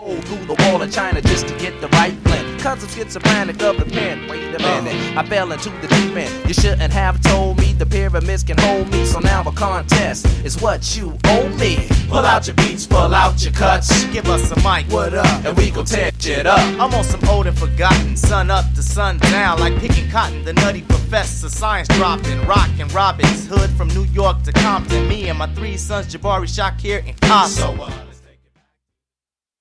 through the wall of China just to get the right blend. Cause I'm schizophrenic of the pen. Wait a minute, I fell into the deep end. You shouldn't have told me the pyramids can hold me. So now a contest is what you owe me. Pull out your beats, pull out your cuts. Give us a mic, what up? And we gon' tear shit up. I'm on some old and forgotten, sun up to sun down, like picking cotton. The nutty professor, science dropping, rockin' Robin's Hood from New York to Compton. Me and my 3 sons, Jabari, Shakir, and Cobb. So